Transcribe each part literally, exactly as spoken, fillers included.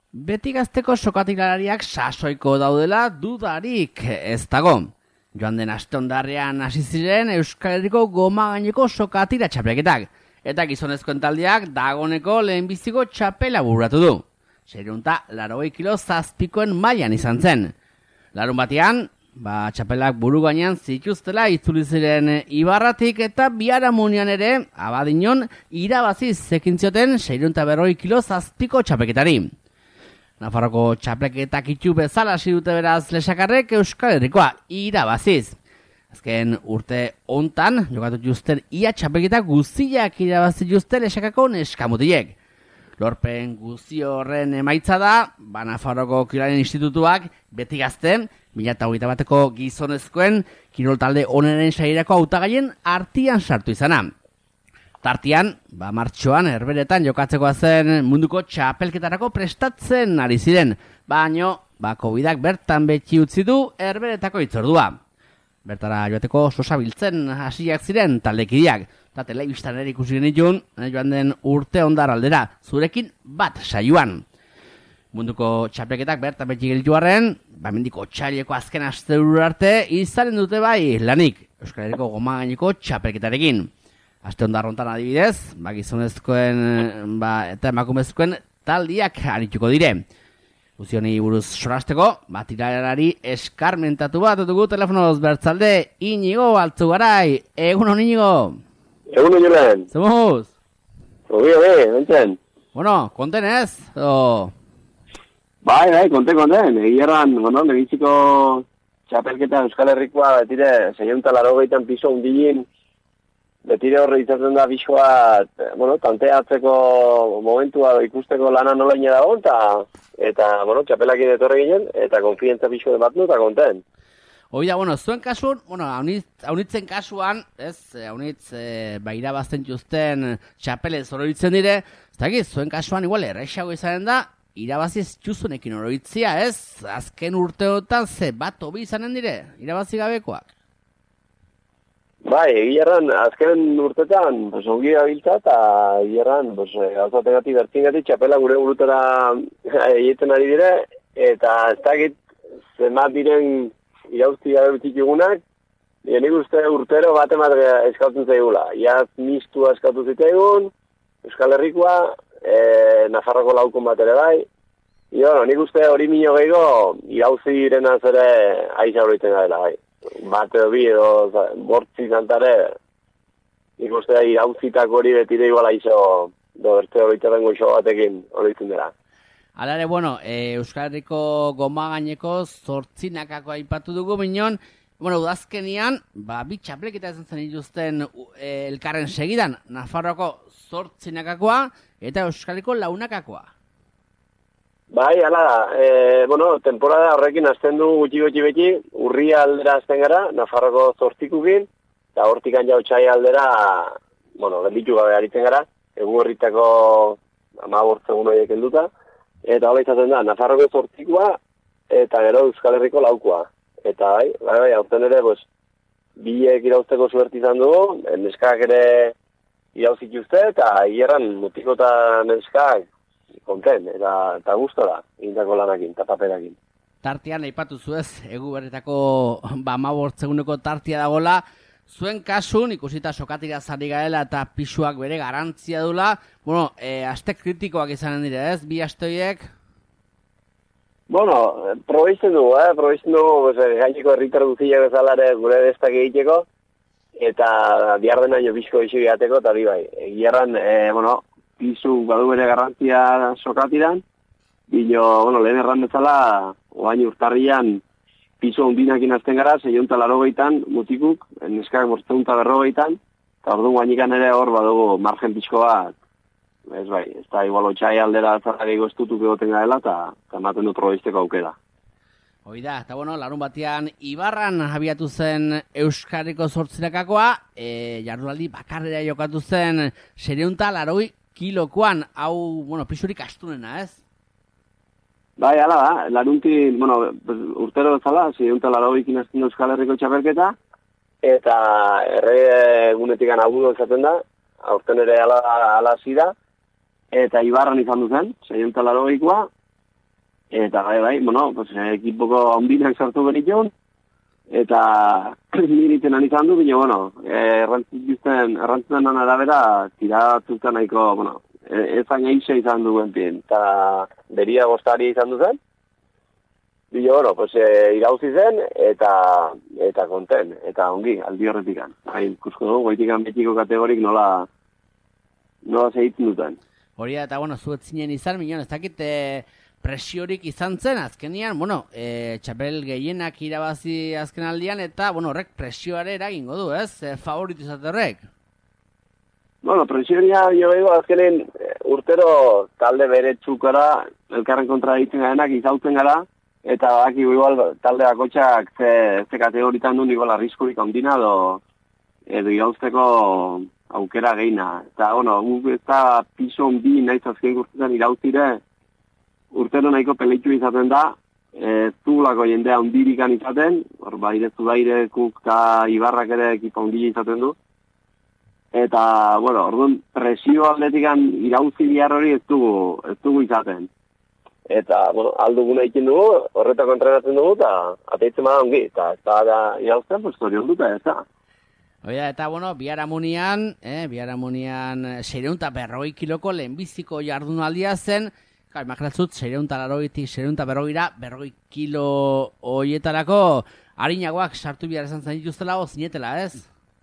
Beti Gazteko sokatilariak sasoiko daudela dudarik ez dago. Joan den aste hondarrean hasi ziren Euskal Herriko goma gaineko sokatira txapelketak. Eta gizonezkoen taldeak dagoneko lehenbiziko txapela bururatu du. Seiehunta laurogei kilo zazpikoen mailan izan zen. Larun batean, ba, txapelak buru gainean zituztela itzuli ziren Ibarratik eta biharamunean ere Abadiñon irabazi zekin zioten seiehunta berrogei kilo zazpiko txapelketari. Nafarroko txapelketak itxu bezala hasi dute beraz Lesakarrek Euskal Herrikoa irabaziz. Azken urte hontan jokatu justen ia txapelketak guztiak irabazi justen Lesakako neskamutilek. Lorpen guzti horren emaitza da, ba Nafarroko Kirolaren Institutuak beti Gazte, mila eta hogeita bateko gizonezkoen kirol talde onenen sairako hautagaien artean sartu izana. Tartian, ba martxoan Herberetan jokatzeko zen munduko txapelketarako prestatzen ari ziren, baino ba Covidak bertan beti utzi du Herberetako hitzordua. Bertara joateko sosabiltzen hasiak ziren taldekideak, eta telebistan ere ikusi genitun, joan den urte ondar aldera, zurekin bat saioan. Munduko txapelketak bertan beti gelitu arren, ba mendiko otsaileko azken asteburu arte izanen dute bai lanik Euskal Herriko goma gaineko txapelketarekin. Aste ondarrontan adibidez, ba gizonezkoen ba, eta emakumezkoen taldiak arituko dire. Guzioni buruz sorasteko, ba tirarari eskarmentatu bat dugu telefonoz bertzalde, Inigo Altzugarai, egunon Inigo. Egunon Julen. Zemuz? Obi, obi, entzen. Bueno, konten ez? O... Bai, bai, konten, konten. Egierran, bueno, legitziko txapelketa Euskal Herrikoa, betire, seiehunta laurogeitan piso hundilin, betire horre izaten da bisoa, bueno, tanteatzeko momentua ikusteko lana nolaine dago, eta, eta bueno, txapelakin etorre ginen, eta konfientza biso bat nu, eta konten. Oida, bueno, zuen kasun, bueno, haunitzen kasuan, ez, haunitz, e, ba, irabazten juzten txapelez oroitzen dire, ez dakit, zuen kasuan igual errexago izanen da, irabaziz txuzunekin oroitzia, ez, azken urteotan ze bat hobi izanen dire, irabazi gabekoak. Bai, egierran, azken urtetan, pues, ongi gabiltza, eta egierran, pues, gauzategati bertzingati, txapela gure burutara egiten ari dire, eta ez dakit, zemat diren irauzti gabe bitikugunak, nik uste urtero bat emat eskautzen zaigula. Iaz mistua eskautu zitaigun, Euskal Herrikoa, e, Nafarroko laukon bat ere bai, I, bueno, nik uste hori mino gehiago irauzi direnaz ere aiza horreiten gaela bai. Bat edo bi edo bortzi zantare, nik uste irauzitak hori betire igual aizo, do bertze horreiten bengo iso batekin horreiten dira. Hala ere, bueno, e, Euskal Herriko goma gaineko zortzinakako aipatu dugu, minon, bueno, udazkenian, ba, bi txapelketa izan zen dituzten e, elkarren segidan, Nafarroako zortzinakakoa eta Euskal Herriko launakakoa. Bai, hala da, e, bueno, temporada horrekin azten du gutxi gutxi beti, urria aldera azten gara, Nafarroko zortzikukin, eta hortikan jau txai aldera, bueno, gelditu gabe aritzen gara, egun horritako amabortzegun horiek helduta, eta hola izaten da, Nafarroko zortzikoa eta gero Euskal Herriko laukoa. Eta bai, bai, bai, aurten ere, pues, biek irauzteko suerti izan dugu, neskak ere irauzik uste, eta hierran mutiko eta neskak konten, eta, eta gustora, egindako lanakin, eta paperakin. Tartean aipatu zuez, egu berretako ba, amabortzeguneko tartia dagoela, zuen kasun, ikusita sokatira zari gaela eta pisuak bere garantzia dula, bueno, e, aste kritikoak izanen dire, ez? Bi asteoiek? Bueno, probeizten dugu, eh? Probeizten dugu, pues, gaineko herritar guztiak bezalare gure destak egiteko, eta bihar den aino pixko isi gehateko, eta hori bai. Egierran, e, bueno, pisu badu bere garrantzia sokatiran, bino, bueno, lehen erran bezala, oain urtarrian, piso hundinakin azten gara, seiehunta laurogeitan mutikuk, neskak bortzeunta berrogeitan, eta orduan guainikan ere hor badugu margen pixko bat, ez bai, ez da igual otxai aldera zarrageiko estutuk egoten gaela, eta ematen du probeizteko aukera. Oida, eta bueno, larun batean Ibarran abiatu zen Euskarriko zortzinakakoa, e, jardunaldi bakarrera jokatu zen seiehunta laurogei kilokoan, hau, bueno, pisurik astunena, ez? Bai, ala da, larunti, bueno, urtero bezala, seiehunta laurogeikin azten Euskal Herriko txapelketa, eta erre egunetik anagudo ezaten da, aurten ere ala, ala zida, eta Ibarran izan duzen, seiehunta laurogeikoa, Eta bai, bai, bueno, pues, ekipoko handinak sartu genitun, eta niritzen izan du, bine, bueno, errantzuten, errantzuten arabera, tiratuzten nahiko, bueno, ezan eixe izan duen pien, eta beria gostari izan duzen, bine, bueno, pues, e, irauzi zen, eta eta konten, eta ongi, aldi horretikan. Hain, ikusko dugu, goitikan betiko kategorik nola, nola segitzen duten. Hori eta, bueno, zuet zinen izan, minon, ez dakit, e, presiorik izan zen, azkenian, bueno, e, txapel gehienak irabazi azken aldian, eta, bueno, horrek presioare eragingo du, ez? E, favoritu izate horrek? Bueno, presioria, jo bego, azkenen urtero talde bere txukara, elkarren kontra ditzen garenak izautzen gara, eta baki igual talde bakotxak ze, ze kategoritan duen igual arriskurik handina, edo, edo irauzteko aukera geina. Eta, bueno, guk ez da piso hondi nahiz azken urtetan irauztire, urtero nahiko peleitu izaten da, ez duelako jendea ondirikan izaten, hor baire Zudairekuk eta Ibarrak ere ekipa ondila izaten du. Eta, bueno, orduan presio atletikan irauzi bihar hori ez dugu, ez dugu izaten. Eta, bueno, alduguna ikin dugu, horretako entrenatzen dugu, eta ateitzen bada ongi, eta ez da irauzten, pues hori onduta, ez da. Oida, eta, bueno, biharamunian, eh, biharamunian seireunta berrogei kiloko lehenbiziko jardunaldia zen. Ka, imaginatzut, seireunta larogetik, seireunta berrogeira, berrogei kilo hoietarako harinagoak sartu bihar esan zen dituztela, zinetela, ez?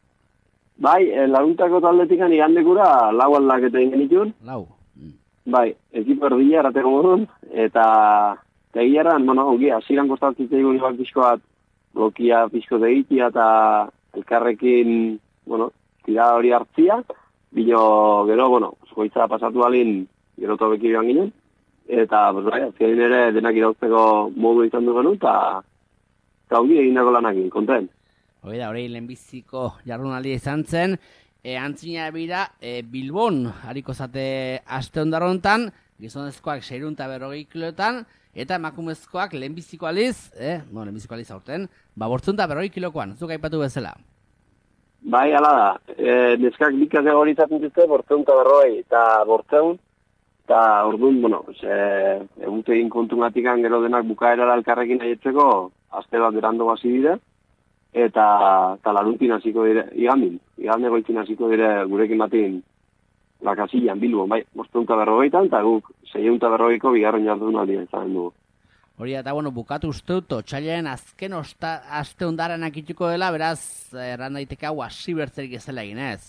Bai, laruntako taldetikan igandekura lau aldaketa egin genitun. Lau. Mm. Bai, ekipo erdila erateko modun, eta egiaran, bueno, ongi, asiran kostatzen zeigun ibak pixko bat, blokia pixko degitia eta elkarrekin, bueno, tira hori hartzia, bino, gero, bueno, goitza pasatu alin, gero tobeki joan ginen, eta, pues, bai, azkenin ere denak irauzteko modu izan du genu, eta eta ongi egindako lanakin, konten. Hori da, hori lehenbiziko jardunaldia izan zen, e, antzina bira, e, Bilbon, hariko zate aste ondarrontan, gizonezkoak seirunta berrogei kiloetan, eta emakumezkoak lehenbiziko aliz, eh, bueno, lehenbiziko aliz aurten, ba, bortzunta berrogei kilokoan, zuk aipatu bezala. Bai, ala da, e, neskak bi kategori izaten dituzte, bortzunta berrogei, eta bortzeun, eta orduan, bueno, e, egute egin kontungatik gero denak bukaerara elkarrekin aietzeko, aste bat berando hasi dire, eta, eta laruntin hasiko dire, igandin, igande goitzin hasiko dire gurekin batin lakasillan, Bilbon, bai, bortzunta berrogeitan, eta guk seiehunta berrogeiko bigarren jardunaldia izan dugu. Hori eta, bueno, bukatu usteut, otxailean azken osta, aste ondaren akituko dela, beraz, erran daiteke hau hasi bertzerik ezela egin, ez?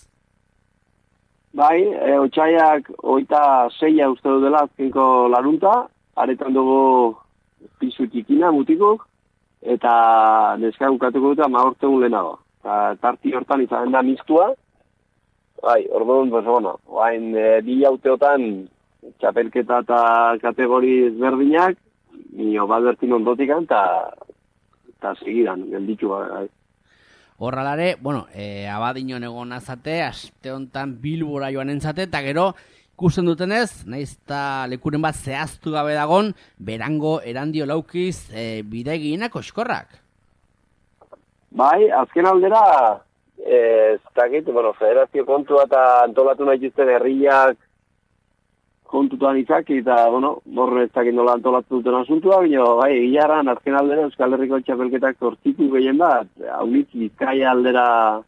Bai, e, otxaiak oita zeia uste dela azkenko larunta, aretan dugu pisu txikina mutikuk, eta neska bukatuko dut ama hortegun lehenago. Tarti hortan izan da mistua, bai, orduan, pues, bueno, bain e, bi jauteotan txapelketa eta kategori ezberdinak, nio bat bertin ondotikan, eta segidan, gelditu, bai. Horralare, bueno, e, abadinon egon azate, aste honetan Bilbora joan entzate, eta gero, ikusten dutenez, nahiz eta lekuren bat zehaztu gabe dagon, berango erandio laukiz e, bideginak oskorrak. Bai, azken aldera, ez dakit, bueno, federazio kontua eta antolatu nahi zuten herriak kontutuan izaki, eta, bueno, borre ez dakit nola antolatu duten asuntua, bino, bai, egiaran, azken aldera Euskal Herriko txapelketak zortzitu gehien bat, haunitz Bizkaia aldera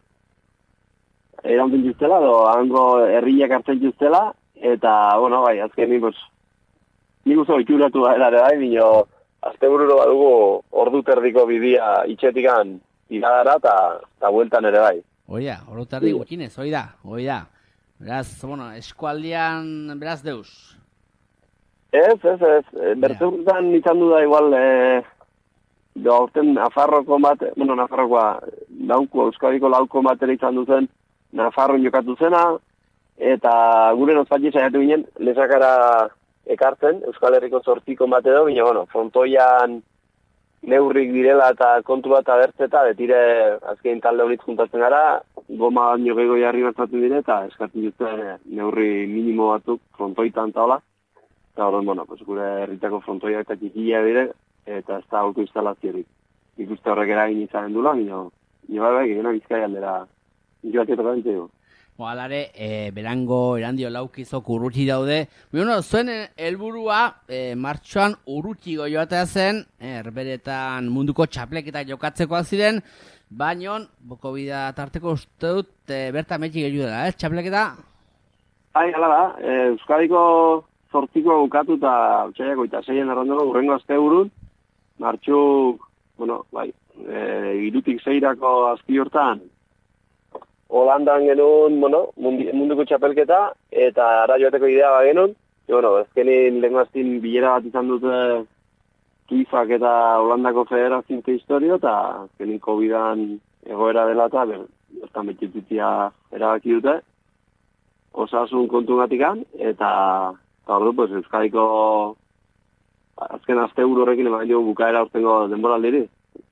erantzen justela, do, hango herriak hartzen justela, eta, bueno, bai, azkenin, pues, nik uzo itxuratu ere, bai, bino, azte bururo badugu ordu terdiko bidia itxetikan iradara eta bueltan ere, bai. Oida, ordu terdi gutxinez, oida, oida. Beraz, bueno, eskualdian, beraz, deus. Ez, ez, ez, bertzeuretan izan du da igual, e, do, aurten Nafarroko bat, bueno, Nafarrokoa, lauko, Euskadiko lauko batera izan duzen, Nafarroan jokatu zena, eta gure nozpatxe saiatu ginen, lezakara ekartzen, Euskal Herriko zortziko bat edo, bina, bueno, frontoian neurrik direla eta kontu bat abertzeta, betire azkein talde honitz juntatzen gara, goma baino gehiago jarri batzatzen dire, eta eskatzen dute neurri minimo batzuk frontoitan eta hola. Eta horren, bueno, pues, gure herritako frontoia eta txikia dire, eta ez da auto instalaziorik. Ikuste horrek eragin izan dula, nio, nio bai bai, gero Bizkaia aldera joatetan dugu. Oalare, e, berango, erandio laukizok urruti daude. Bueno, zuen helburua e, martxoan urrutiko joatea zen, erberetan munduko txapleketak jokatzekoak ziren, baina, boko bida tarteko uste dut, e, berta metxik gehiu dela, ez, txapleketa? Hai, hala da, e, Euskadiko zortziko bukatu eta txaiako eta zeien errandoko urrengo azte burun, martxuk, bueno, bai, e, irutik zeirako azki hortan, Holandan genuen, bueno, munduko txapelketa, eta ara joateko idea ba genuen. E, bueno, ezkenin lenguaztin bilera bat izan dute Kifak eta Holandako federazioa historio, eta ezkenin COVIDan egoera dela eta bertan betxutitzia erabaki dute. Osasun kontu gatikan, eta, eta ordu, pues, Euskadiko azken azte horrekin eman jo bukaera urtengo denboraldiri.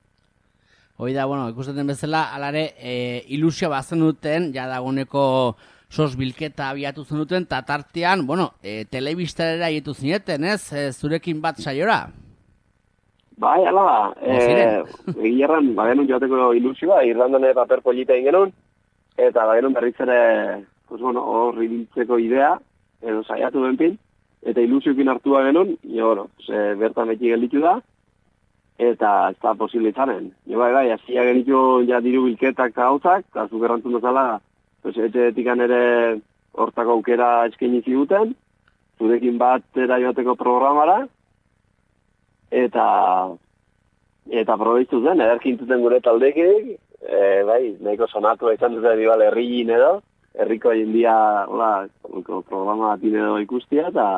Hoi da, bueno, ikusten bezala, alare, e, ilusio bazen duten, ja dagoeneko sos bilketa abiatu zen duten, eta tartean, bueno, e, telebistarera egitu zineten, ez? E, zurekin bat saiora? Bai, ala da. Egiarran, e, ba genuen joateko ilusioa, Irlandan ere paper polita egin genuen, eta ba genuen berriz ere, pues, bueno, hor ibiltzeko idea, edo saiatu benpin, eta ilusioekin hartua genuen, e, bueno, e, bertan beti gelditu da, eta ez da posible izanen. Jo bai, bai, azia genitu ja diru bilketak eta gauzak, eta zuk errantzun duzala, pues, etxetikan ere hortako aukera eskaini ziguten, zurekin bat joateko programara, eta eta probeitu zen, ederkin zuten gure taldekin, e, bai, nahiko sonatu izan dute dibal herriin edo, herriko jendia, hola, programa bat edo ikustia, eta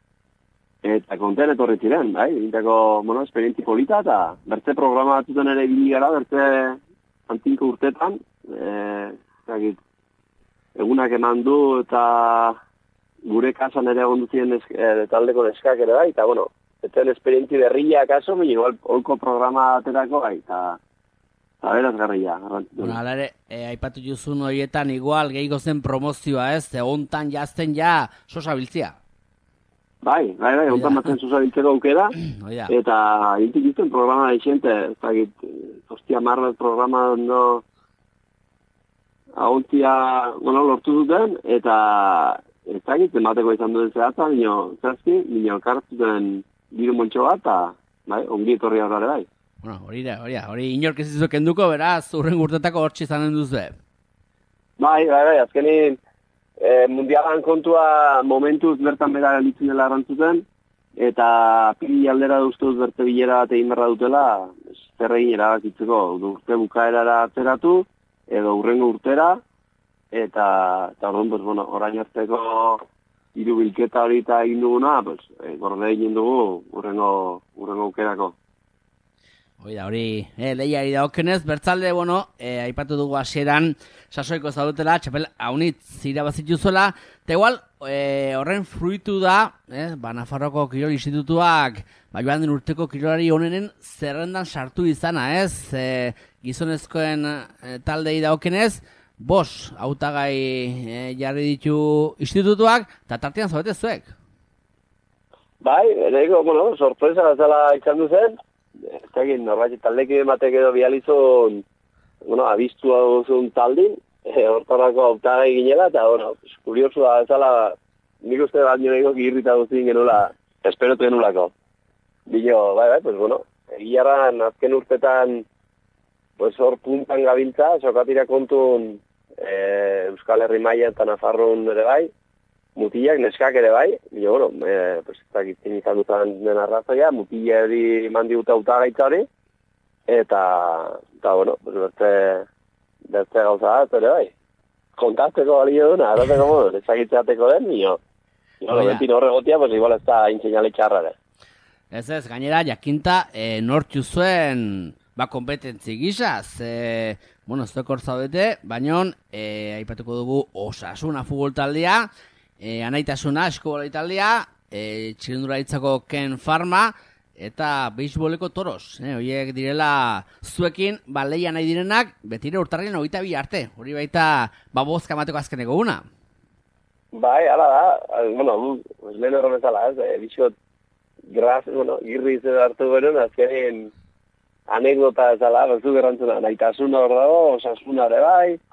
Eta konten etorri ziren, bai, egiteko, bueno, esperientzi polita, eta bertze programa batuten ere ibili gara, bertze antinko urtetan, e, zakit, egunak eman du, eta gure kasan ere egon duzien e, taldeko neskak ere, bai, eta, bueno, etzen esperientzi berria kaso, baina igual, holko programa aterako, bai, eta eta beraz garria. Bueno, alare, e, aipatu juzun horietan, igual, gehiago zen promozioa, ez, egontan jazten ja, sosa biltzia. Bai, bai, bai, ontan batzen zuzabiltzeko aukera, eta hintik izten programa da izente, ez dakit, hostia marret programa no ahontzia, bueno, lortu duten, eta ez dakit, emateko izan duen zehatza, nio, zazki, nio kartuten diru montxo bat, eta, bai, ongi etorri horre bai. Bueno, hori da, hori da, hori inork ez izuek enduko, beraz, urren urtetako hortxe izanen duzu. Bai, bai, bai, azkenin, E, mundialan kontua momentuz bertan bera galitzen dela erantzuten, eta pili aldera duztuz berte bilera bat egin berra dutela, zer egin erabakitzeko, urte bukaerara atzeratu, edo urrengo urtera, eta, eta orduan, pues, bueno, orain hartzeko hiru bilketa hori eta egin duguna, pues, e, gorde egin dugu urrengo, urrengo aukerako. Hoi da, hori, eh, lehiari daokenez, bertzalde, bueno, eh, aipatu dugu hasieran sasoiko zaudutela, txapel haunitz irabazituzuela, eta igual, eh, horren fruitu da, eh, ba, Nafarroko Kirol Institutuak, ba, joan den urteko kirolari honenen zerrendan sartu izana, ez, eh, gizonezkoen eh, taldei daokenez, bos, hautagai eh, jarri ditu institutuak, eta tartean zaudete zuek. Bai, ereko, bueno, sorpresa zela izan duzen, ez egin, norbait, taldeki ematek edo bializun, bueno, abistu duzun taldin, e, hortarako hautagai ginela, eta, bueno, kuriosu da, ezala, nik uste bat nioneko irrita duzin genula, esperotu genulako. Bilo, bai, bai, pues, bueno, egiarran azken urtetan, pues, hor puntan gabiltza, sokatira kontun e, Euskal Herri maila eta Nafarroan ere bai, mutilak, neskak ere bai, bilo, bueno, e, pues, ez dakitzen izan dutan den arrazoia, mutila eri mandi dut hautagaitza hori, eta, eta, bueno, pues, berte, berte gauza bat, ere bai. Kontazteko balio duna, arrateko modu, ez dakitzeateko den, nio, nio, bentin horregotia, pues, igual ez da intxeinale txarrare. Ez ez, gainera, jakinta, e, nortxu zuen, ba, kompetentzi gizaz, e, bueno, ez dokor zaudete, baina, e, aipatuko dugu Osasuna futbol taldea, E, anaitasuna eskobola italia, e, txilindura ditzako Ken Farma, eta beisboleko toros. E, Oiek direla zuekin, ba, leia nahi direnak, betire urtarrien hogeita bi arte. Hori baita, ba, bozka mateko azkeneko una. Bai, ala da, bueno, lehen horren ezala, ez, e, bizot, graz, bueno, girri izan hartu beren, azkenin anekdota ezala, batzuk errantzuna, anaitasuna hor dago, Osasuna ere bai,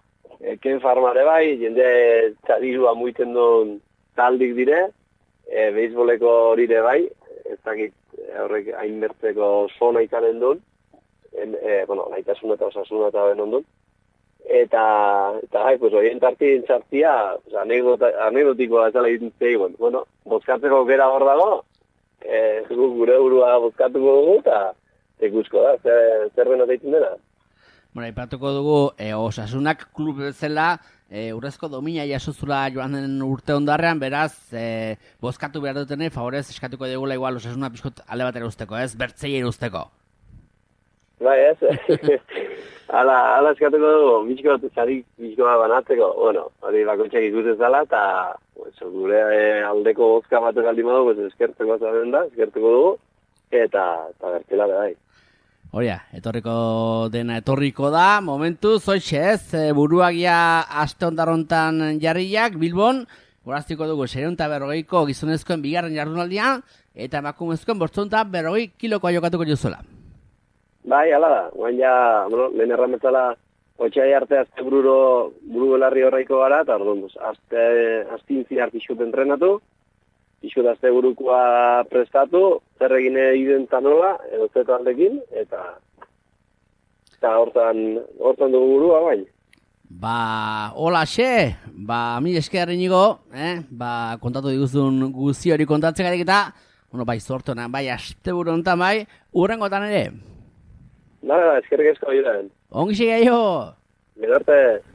eken farmare bai, jende txadirua muiten duen taldik dire, e, beisboleko horire bai, ez dakit horrek hainbertzeko zona izanen duen, en, e, bueno, naitasuna eta osasuna eta ben ondun. Eta, eta bai, pues, oien tartien txartia, pues, anekdotikoa ez dela egiten zegoen. Bueno, bozkatzeko gera hor dago, e, gure burua bozkatuko dugu, eta ikusko da, zer, zer beno deitzen dena. Bueno, ipatuko dugu, e, Osasunak klub bezala, e, urrezko domina jasozula joan den urte ondarrean, beraz, e, bozkatu behar dutene, favorez eskatuko dugula igual Osasuna pixkot alde batera usteko, ez? Bertzei usteko. Bai, ez? Ala, ala eskatuko dugu, bizko bat zarik bizko bat banatzeko, bueno, hori bakoitzak ikusten zala, eta pues, gure e, aldeko bozka bat egaldi modu, pues, eskertzeko zaten da, eskertuko dugu, eta, eta bertzela bai. Horia, etorriko dena etorriko da, momentu, zoixe ez, e, buruagia aste ondarrontan jarriak, Bilbon, goraztiko dugu, sereunta berrogeiko gizonezkoen bigarren jardunaldian, eta emakumezkoen bortzonta berrogei kilokoa jokatuko juzuela. Bai, ala da, guain ja, bueno, lehen errametzala, otxai arte azte bururo, buru belarri horreiko gara, eta orduan, azte, aztintzi hartixut entrenatu, Ixut azte burukoa prestatu, zer egine identa nola, edo zeto aldekin, eta eta hortan, hortan dugu burua bain. Ba, hola xe, ba, mi eskerren nigo, eh? Ba, kontatu diguzun guzi hori kontatzen garik eta, bueno, bai, zortonan, bai, aste buru ontan, bai, urrengotan ere. Nara, eskerrik esko, Julen. Ongi xe gaio! Gero arte.